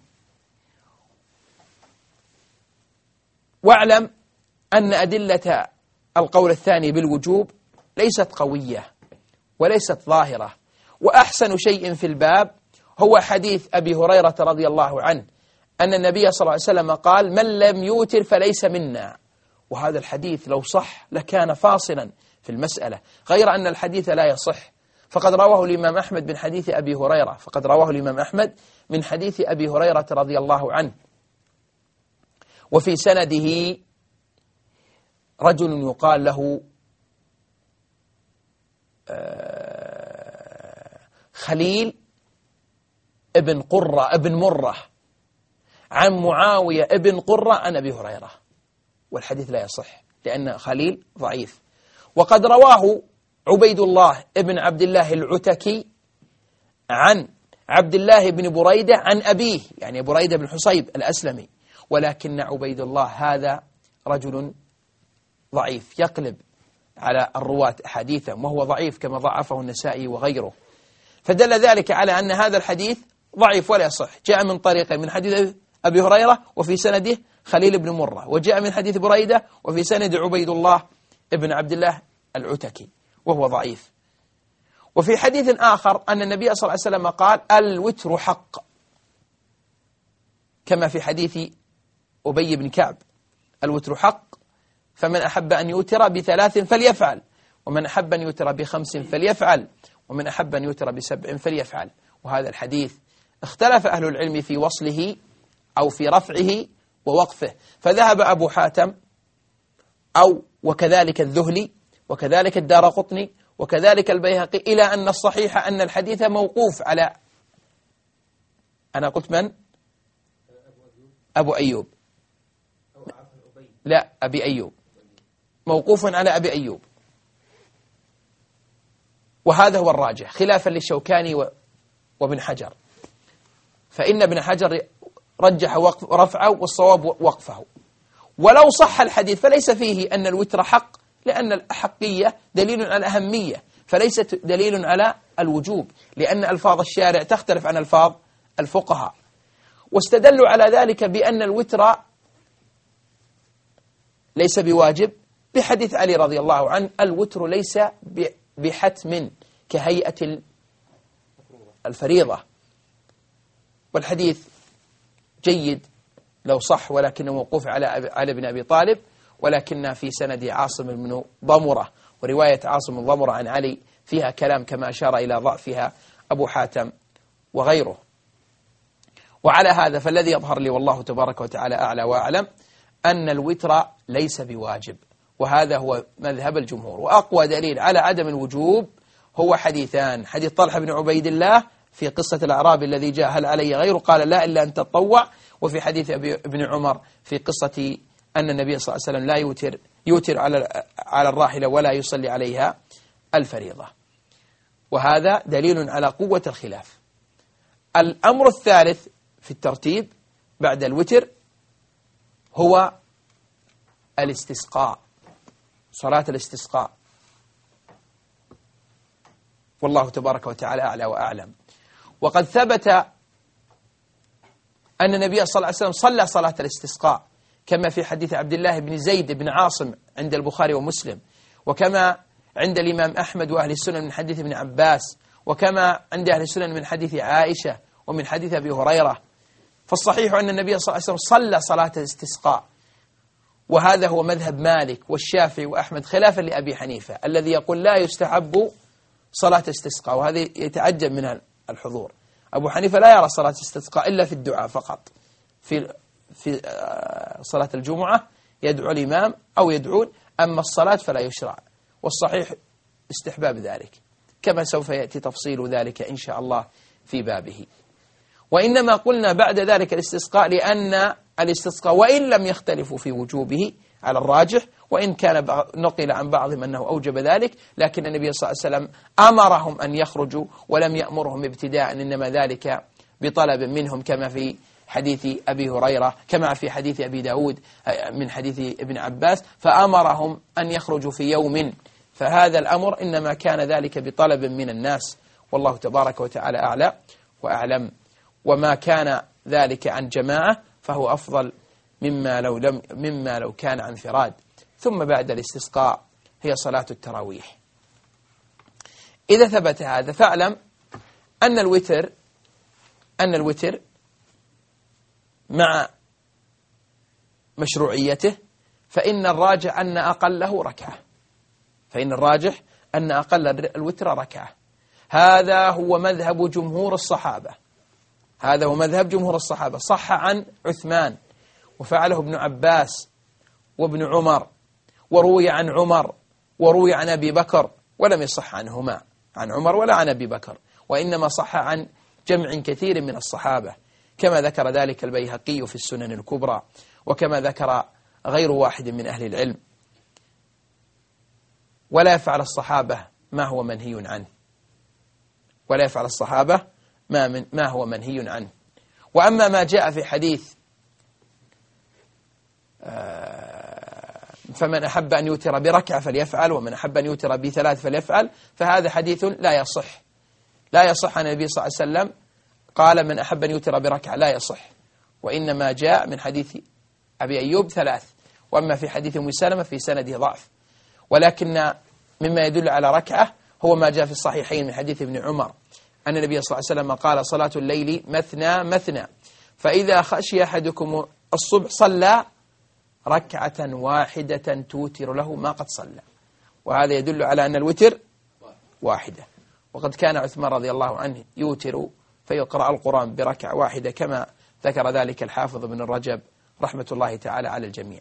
واعلم أن أدلة القول الثاني بالوجوب ليست قوية وليست ظاهرة، وأحسن شيء في الباب هو حديث أبي هريرة رضي الله عنه أن النبي صلى الله عليه وسلم قال من لم يوتر فليس منا، وهذا الحديث لو صح لكان فاصلا في المسألة، غير أن الحديث لا يصح، فقد رواه الإمام أحمد من حديث أبي هريرة، فقد رواه الإمام أحمد من حديث أبي هريرة رضي الله عنه، وفي سنده رجل يقال له خليل ابن قرة ابن مرة عن معاوية ابن قرة عن أبي هريرة، والحديث لا يصح لأن خليل ضعيف. وقد رواه عبيد الله ابن عبد الله العتكي عن عبد الله بن بريدة عن أبيه، يعني بريدة بن حصيب الأسلمي، ولكن عبيد الله هذا رجل ضعيف يقلب على الرواة حديثا، وهو ضعيف كما ضعفه النسائي وغيره، فدل ذلك على أن هذا الحديث ضعيف ولا يصح. جاء من طريق من حديث أبي هريرة وفي سنده خليل بن مرة، وجاء من حديث بريدة وفي سند عبيد الله ابن عبد الله العتكي وهو ضعيف. وفي حديث آخر أن النبي صلى الله عليه وسلم قال الوتر حق، كما في حديث أبي بن كعب الوتر حق، فمن أحب أن يوتر ب3 فليفعل، ومن أحب أن يوتر ب5 فليفعل، ومن أحب أن يوتر ب7 فليفعل. وهذا الحديث اختلف أهل العلم في وصله أو في رفعه ووقفه، فذهب أبو حاتم وكذلك الذهلي وكذلك الدارقطني وكذلك البيهقي إلى أن الصحيح أن الحديث موقوف على، أنا قلت من؟ أبو أيوب، لا أبي أيوب، موقوف على أبي أيوب، وهذا هو الراجح خلافا للشوكاني وابن حجر، فإن ابن حجر رجح رفعه والصواب وقفه. ولو صح الحديث فليس فيه أن الوتر حق، لأن الأحقية دليل على الأهمية فليست دليل على الوجوب، لأن ألفاظ الشارع تختلف عن ألفاظ الفقهاء. واستدلوا على ذلك بأن الوتر ليس بواجب بحديث علي رضي الله عنه: الوتر ليس بحتم كهيئة الفريضة. والحديث جيد لو صح، ولكنه موقوف على ابن أبي طالب، ولكن في سند عاصم بن ضمرة، ورواية عاصم بن ضمرة عن علي فيها كلام كما أشار إلى ضعفها أبو حاتم وغيره. وعلى هذا فالذي يظهر لي والله تبارك وتعالى أعلى وأعلم أن الوتر ليس بواجب، وهذا هو مذهب الجمهور. وأقوى دليل على عدم الوجوب هو حديثان: حديث طلحة بن عبيد الله في قصة الأعرابي الذي جاء: هل علي غيره؟ قال: لا إلا أن تطوع. وفي حديث ابن عمر في قصة أن النبي صلى الله عليه وسلم لا يوتر على الراحلة ولا يصلي عليها الفريضة. وهذا دليل على قوة الخلاف. الأمر الثالث في الترتيب بعد الوتر هو الاستسقاء، صلاة الاستسقاء، والله تبارك وتعالى أعلى وأعلم. وقد ثبت أن النبي صلى الله عليه وسلم صلى صلاة الاستسقاء، كما في حديث عبد الله بن زيد بن عاصم عند البخاري ومسلم، وكما عند الإمام أحمد وأهل السنن من حديث ابن عباس، وكما عند أهل السنن من حديث عائشة ومن حديث أبي هريرة. فالصحيح أن النبي صلى الله عليه وسلم صلى صلاة الاستسقاء، وهذا هو مذهب مالك والشافعي وأحمد، خلافا لأبي حنيفة الذي يقول لا يستحب صلاة استسقاء، وهذا يتعجب من الحضور. أبو حنيفة لا يرى صلاة الاستسقاء إلا في الدعاء فقط، في صلاة الجمعة يدعو الإمام أو يدعون، أما الصلاة فلا يشرع، والصحيح استحباب ذلك، كما سوف يأتي تفصيل ذلك إن شاء الله في بابه. وإنما قلنا بعد ذلك الاستسقاء لأن الاستسقاء وإن لم يختلفوا في وجوبه على الراجح، وإن كان نقل عن بعضهم أنه أوجب ذلك، لكن النبي صلى الله عليه وسلم أمرهم أن يخرجوا ولم يأمرهم ابتداء، إنما ذلك بطلب منهم، كما في حديث أبي هريرة، كما في حديث أبي داود من حديث ابن عباس، فأمرهم أن يخرجوا في يوم. فهذا الأمر إنما كان ذلك بطلب من الناس، والله تبارك وتعالى أعلى وأعلم. وما كان ذلك عن جماعة فهو أفضل مما لو كان عن فراد. ثم بعد الاستسقاء هي صلاة التراويح. إذا ثبت هذا فاعلم أن الوتر مع مشروعيته فإن الراجح أن أقله ركعة، الوتر ركعة. هذا هو مذهب جمهور الصحابة، صح عن عثمان، وفعله ابن عباس وابن عمر، وروي عن عمر، وروي عن أبي بكر، ولم يصح عنهما عن عمر ولا عن أبي بكر، وإنما صح عن جمع كثير من الصحابة، كما ذكر ذلك البيهقي في السنن الكبرى، وكما ذكر غير واحد من أهل العلم. ولا يفعل الصحابة ما هو منهي عنه، وأما ما جاء في حديث فمن أحب أن يوتر بركعة فليفعل، ومن أحب أن يوتر بثلاث فليفعل، فهذا حديث لا يصح عن النبي صلى الله عليه وسلم قال من أحب أن يوتر بركعة، لا يصح، وإنما جاء من حديث أبي أيوب 3، وأما في حديث أم سلمة في سنده ضعف. ولكن مما يدل على ركعة هو ما جاء في الصحيحين من حديث ابن عمر أن النبي صلى الله عليه وسلم قال صلاة الليل مثنى مثنى، فإذا خشي أحدكم الصبح صلى ركعة واحدة توتر له ما قد صلى. وهذا يدل على أن الوتر واحدة. وقد كان عثمان رضي الله عنه يوتر فيقرأ القرآن بركعة واحدة، كما ذكر ذلك الحافظ ابن الرجب رحمة الله تعالى على الجميع.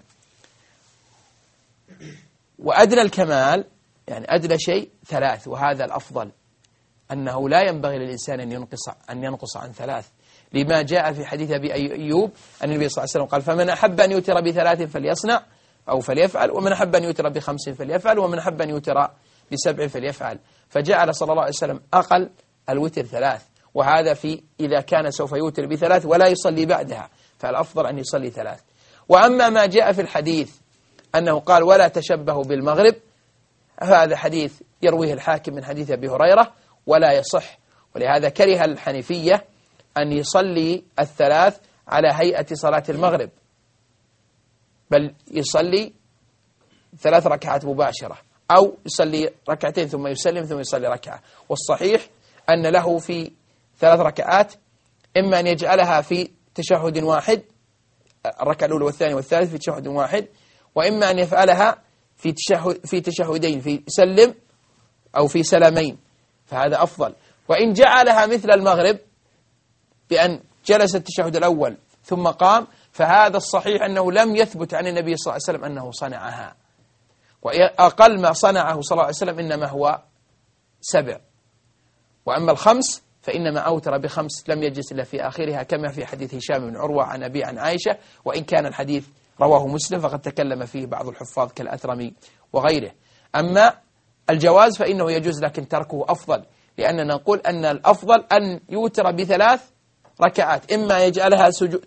وأدنى الكمال يعني أدنى شيء 3، وهذا الأفضل، أنه لا ينبغي للإنسان أن ينقص عن 3، لما جاء في حديث أبي أيوب أن النبي صلى الله عليه وسلم قال فمن أحب أن يوتر ب3 فليصنع أو فليفعل، ومن أحب أن يوتر ب5 فليفعل، ومن أحب أن يوتر ب7 فليفعل. فجعل صلى الله عليه وسلم أقل الوتر 3، وهذا في إذا كان سوف يوتر ب3 ولا يصلي بعدها، فالأفضل أن يصلي 3. وأما ما جاء في الحديث أنه قال ولا تشبهوا بالمغرب، هذا حديث يرويه الحاكم من حديث أبي هريرة ولا يصح، ولهذا كره الحنفية أن يصلي 3 على هيئة صلاة المغرب، بل يصلي 3 ركعات مباشرة، أو يصلي ركعتين ثم يسلم ثم يصلي ركعة. والصحيح أن له في 3 ركعات إما أن يجعلها في تشهد واحد، الركعة الأولى والثانية والثالث في تشهد واحد، وإما أن يفعلها في تشهدين، في سلم أو في سلامين، فهذا أفضل. وإن جعلها مثل المغرب بأن جلس التشهد الأول ثم قام، فهذا الصحيح أنه لم يثبت عن النبي صلى الله عليه وسلم أنه صنعها، وأقل ما صنعه صلى الله عليه وسلم إنما هو 7. وأما ال5 فإنما أوتر ب5 لم يجلس إلا في آخرها، كما في حديث هشام بن عروة عن أبي عن عائشة، وإن كان الحديث رواه مسلم فقد تكلم فيه بعض الحفاظ كالأثرمي وغيره. أما الجواز فإنه يجوز، لكن تركه أفضل، لأننا نقول أن الأفضل أن يوتر ب3 ركعات، إما يجعلها سجود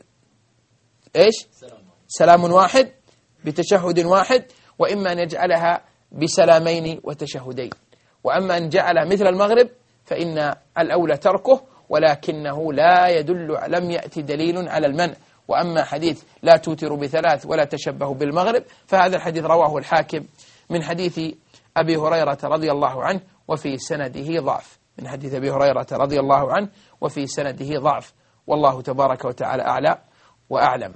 سلام واحد بتشهد واحد، وإما أن يجعلها بسلامين وتشهدين. وأما أن جعل مثل المغرب فإن الأولى تركه، ولكنه لا يدل، لم يأتي دليل على المنع. وأما حديث لا توتروا ب3 ولا تشبهوا بالمغرب، فهذا الحديث رواه الحاكم من حديث أبي هريرة رضي الله عنه وفي سنده ضعف، من حديث أبي هريرة رضي الله عنه وفي سنده ضعف، والله تبارك وتعالى أعلى وأعلم.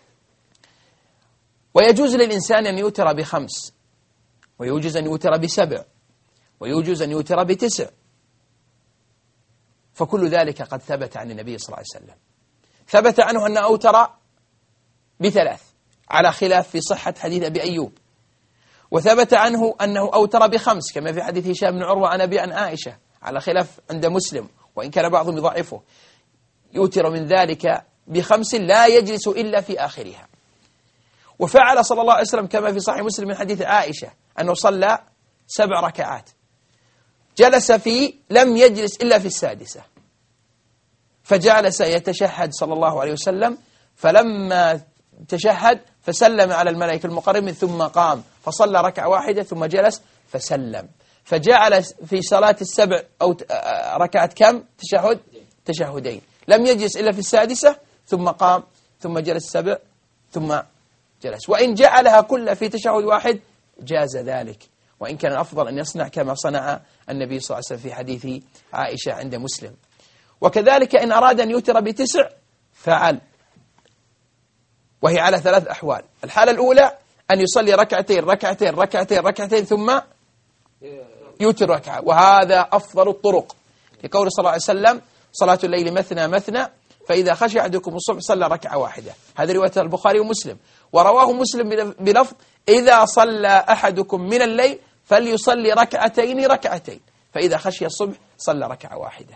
ويجوز للإنسان أن يوتر ب5، ويجوز أن يوتر ب7، ويجوز أن يوتر ب9، فكل ذلك قد ثبت عن النبي صلى الله عليه وسلم. ثبت عنه أن أوتر ب3 على خلاف في صحة حديث أبي أيوب، وثبت عنه أنه أوتر ب5 كما في حديث هشام بن عروة عن أبي عن عائشة على خلاف عند مسلم، وإن كان بعضهم يضعفه. يوتر من ذلك ب5 لا يجلس إلا في آخرها. وفعل صلى الله عليه وسلم كما في صحيح مسلم من حديث عائشة أنه صلى 7 ركعات، جلس لم يجلس إلا في السادسة، فجلس يتشهد صلى الله عليه وسلم، فلما تشهد فسلم على الملائكة المقربين ثم قام فصلى ركعة واحدة ثم جلس فسلم، فجعل في صلاة 7 أو ركعة كم تشهدين، لم يجلس إلا في السادسة ثم قام ثم جلس 7 ثم جلس. وإن جعلها كلها في تشهد واحد جاز ذلك، وإن كان الأفضل أن يصنع كما صنع النبي صلى الله عليه وسلم في حديث عائشة عند مسلم. وكذلك إن أراد أن يوتر ب9 فعل، وهي على 3 أحوال. الحالة الأولى أن يصلي ركعتين ثم يوتر ركعة، وهذا أفضل الطرق، لقول صلى الله عليه وسلم صلاة الليل مثنى فإذا خشي أحدكم الصبح صلى ركعة واحدة. هذا رواية البخاري ومسلم، ورواه مسلم بلفظ إذا صلى أحدكم من الليل فليصلي ركعتين فإذا خشي الصبح صلى ركعة واحدة.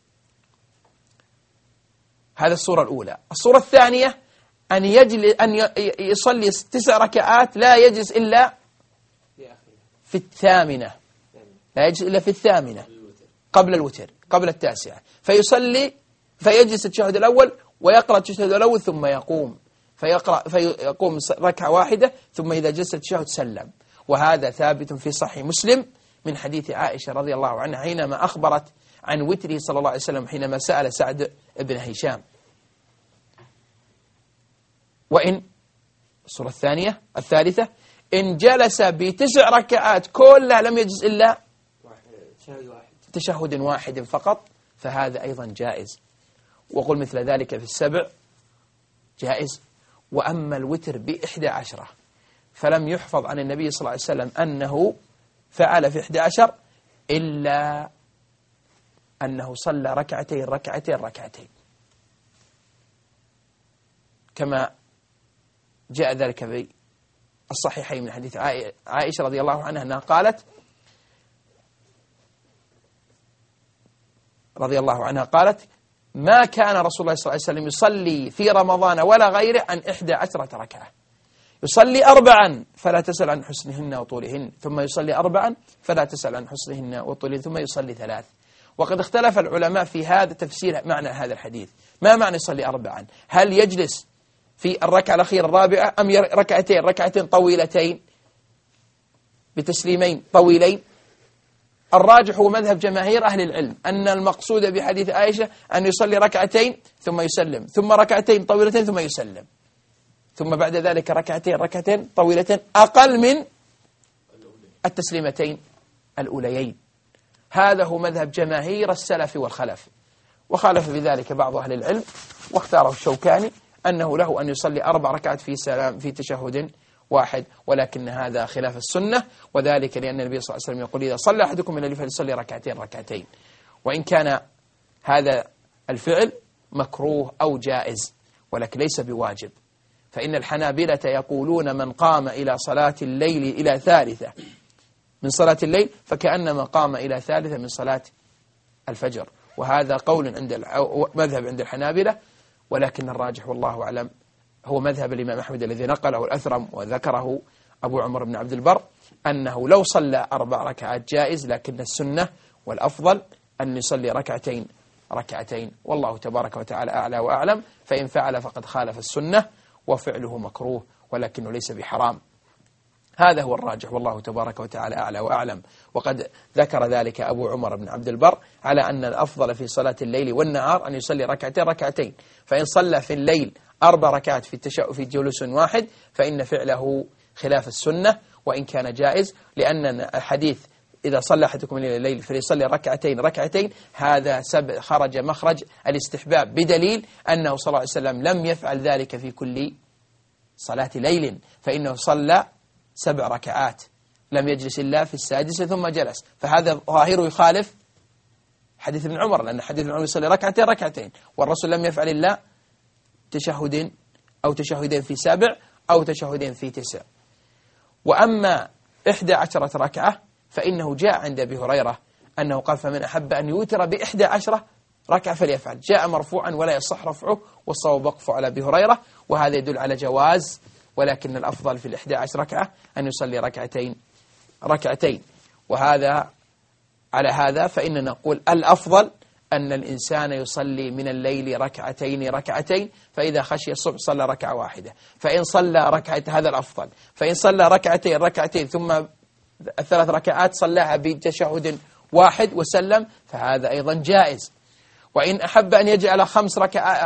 هذا الصورة الأولى. الصورة الثانية أن يصلي 9 ركعات لا يجلس إلا في 8، لا يجلس إلا في 8 قبل الوتر، قبل 9، فيجلس التشهد الأول ويقرأ التشهد الأول ثم يقوم فيقوم ركعة واحدة، ثم إذا جلس التشهد سلم. وهذا ثابت في صحيح مسلم من حديث عائشة رضي الله عنها حينما أخبرت عن وتره صلى الله عليه وسلم حينما سأل سعد بن هشام. وإن الصورة الثالثة إن جلس ب9 ركعات كلها لم يجلس إلا تشهد واحد فقط، فهذا أيضا جائز. وقل مثل ذلك في 7 جائز. وأما الوتر ب11 فلم يحفظ عن النبي صلى الله عليه وسلم أنه فعل في 11 إلا أنه صلى ركعتين كما جاء ذلك في الصحيحين من حديث عائشة رضي الله عنها أنها قالت ما كان رسول الله صلى الله عليه وسلم يصلي في رمضان ولا غيره عن 11 ركعة. يصلي 4 فلا تسأل عن حسنهن وطولهن، ثم يصلي 4 فلا تسأل عن حسنهن وطولهن، ثم يصلي 3. وقد اختلف العلماء في هذا تفسير معنى هذا الحديث. ما معنى يصلي 4؟ هل يجلس في الركعة الأخيرة الرابعة أم ركعتين طويلتين بتسليمين طويلين؟ الراجح هو مذهب جماهير أهل العلم أن المقصود بحديث عائشة أن يصلي ركعتين ثم يسلم، ثم ركعتين طويلتين ثم يسلم، ثم بعد ذلك ركعتين طويلتين أقل من التسليمتين الأوليين. هذا هو مذهب جماهير السلف والخلف، وخالف بذلك بعض أهل العلم، واختاره الشوكاني أنه له أن يصلي 4 ركعات في تشهد واحد، ولكن هذا خلاف السنة، وذلك لأن النبي صلى الله عليه وسلم يقول إذا صلى أحدكم من الليل فليصلي ركعتين، وإن كان هذا الفعل مكروه أو جائز ولكن ليس بواجب. فإن الحنابلة يقولون من قام إلى صلاة الليل إلى ثالثة من صلاة الليل فكأنما قام إلى ثالثة من صلاة الفجر، وهذا قول مذهب عند الحنابلة، ولكن الراجح والله أعلم هو مذهب الإمام أحمد الذي نقله الأثرم وذكره أبو عمر بن عبد البر، أنه لو صلى 4 ركعات جائز، لكن السنة والأفضل أن يصلي ركعتين، والله تبارك وتعالى أعلى وأعلم. فإن فعل فقد خالف السنة وفعله مكروه ولكنه ليس بحرام. هذا هو الراجح والله تبارك وتعالى أعلى وأعلم. وقد ذكر ذلك أبو عمر بن عبد البر على أن الأفضل في صلاة الليل والنهار أن يصلي ركعتين، فإن صلى في الليل 4 ركعات في جلوس واحد فإن فعله خلاف السنة وإن كان جائز، لأن الحديث إذا صلى أحدكم من الليل فليصلي ركعتين هذا خرج مخرج الاستحباب، بدليل أنه صلى الله عليه وسلم لم يفعل ذلك في كل صلاة ليل، فإنه صلى 7 ركعات لم يجلس إلا في السادسة ثم جلس، فهذا ظاهره يخالف حديث ابن عمر، لأن حديث ابن عمر يصلي ركعتين والرسول لم يفعل إلا تشهد أو تشهدين في 7 أو تشهدين في 9. وأما 11 ركعة فإنه جاء عند أبي هريرة أنه قال فمن أحب أن يوتر ب11 ركعة فليفعل، جاء مرفوعا ولا يصح رفعه، والصواب وقفه على أبي هريرة، وهذا يدل على جواز، ولكن الأفضل في 11 ركعة أن يصلي ركعتين. وهذا على هذا فإننا نقول الأفضل أن الإنسان يصلي من الليل ركعتين، فإذا خشي الصبح صلى ركعة واحدة، فإن صلى ركعة هذا الأفضل، فإن صلى ركعتين ثم 3 ركعات صلاها بتشهد واحد وسلم فهذا أيضا جائز. وإن أحب أن يجعل 5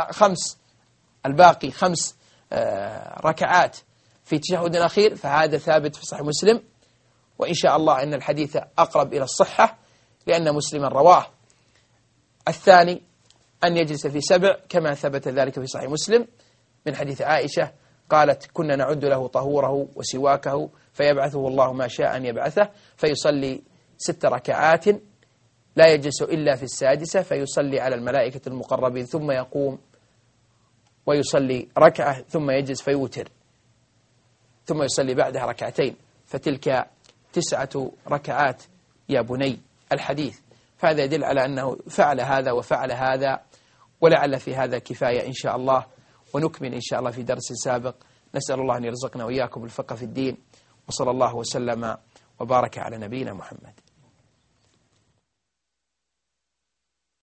ركعات في تشهد أخير فهذا ثابت في صحيح مسلم، وإن شاء الله أن الحديث أقرب إلى الصحة لأن مسلما رواه. الثاني أن يجلس في 7 كما ثبت ذلك في صحيح مسلم من حديث عائشة قالت كنا نعد له طهوره وسواكه فيبعثه الله ما شاء أن يبعثه، فيصلي 6 ركعات لا يجلس إلا في السادسة، فيصلي على الملائكة المقربين ثم يقوم ويصلي ركعة ثم يجلس فيوتر ثم يصلي بعدها ركعتين، فتلك 9 ركعات يا بني الحديث. فهذا يدل على أنه فعل هذا وفعل هذا، ولعل في هذا كفاية إن شاء الله، ونكمل إن شاء الله في درس سابق. نسأل الله أن يرزقنا وإياكم الفقه في الدين، وصلى الله وسلم وبارك على نبينا محمد.